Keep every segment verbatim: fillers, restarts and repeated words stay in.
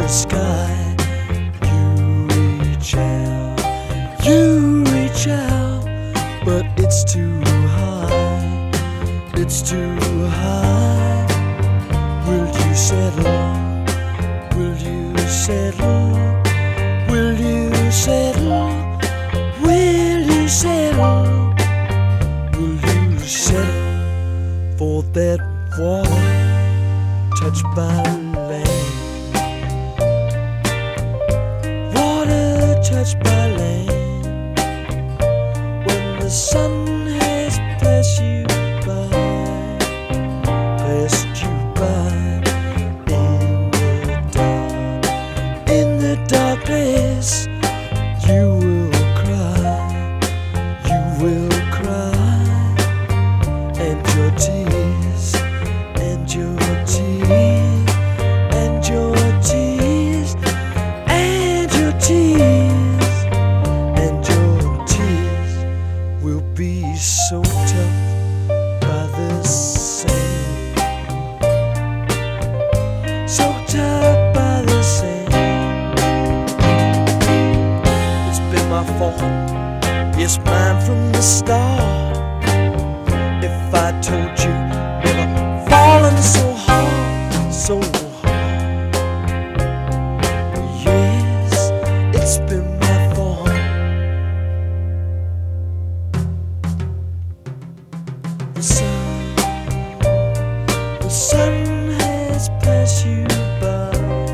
sky. You reach out, you reach out, but it's too high, it's too high. Will you settle? Will you settle? Will you settle? Will you settle? Will you settle for that water touched by land? Water touched by land. When the sun has passed you by, passed you by in the dark, in the darkness, you will cry, you will cry, and your tears, and your tears, and your tears, and your tears, and your tears will be so tough by the sand, so tough by the sand. It's been my fault, it's mine from the start. If I told you never fallen so hard, so hard, yes, it's been my fault. The sun, the sun has passed you by,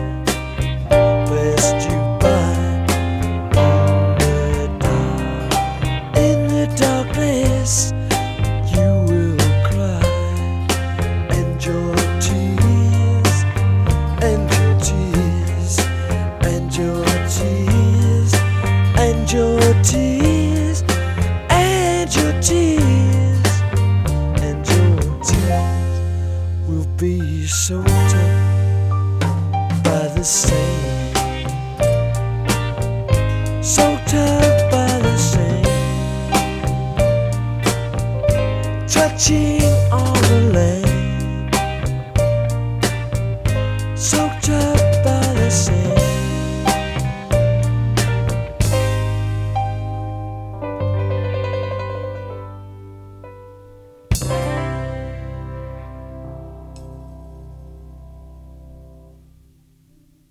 passed you by in the dark, in the darkness. You will cry, and your tears, and your tears, and your tears, and your tears, and your tears, and your tears will be so tough by the sand, so tough by the sand, touching all the land, so tough.